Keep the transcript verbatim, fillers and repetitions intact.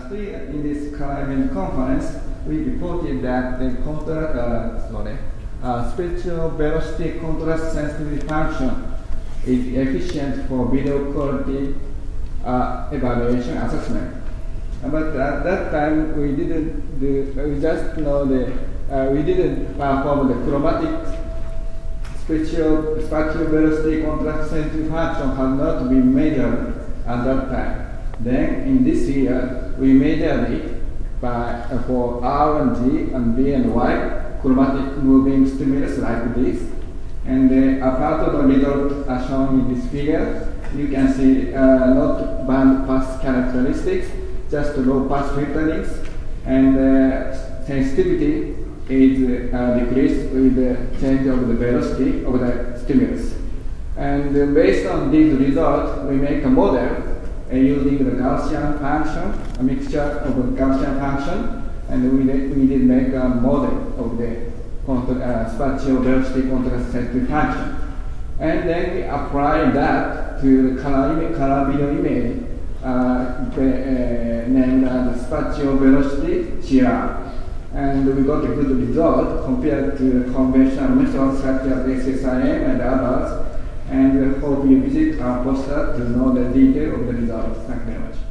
lastly, in this Caribbean conference, we reported that the contra uh, sorry, uh, spatial velocity contrast sensitivity function is efficient for video quality uh, evaluation assessment. But at that time, we didn't do, we just know the, uh, we didn't perform the chromatic spatial, spatial velocity contrast sensitivity function had not been measured at that time. Then in this year, we measured it by, uh, for R and G and B and Y chromatic moving stimulus like this. And uh, a part of the result are shown in this figure. You can see uh, not band pass characteristics, just low pass filterings, and uh, sensitivity is uh, decreased with the change of the velocity of the stimulus. And uh, based on these results, we make a model uh, using the Gaussian function, a mixture of the Gaussian function, and we did, we did make a model of the uh, spatial velocity contrast sensitivity function. And then we apply that to the color, color video image uh, the, uh, named as spatial velocity C R. And we got a good result compared to the conventional methods such as X S I M and others. And we hope you visit our poster to know the detail of the results. Thank you very much.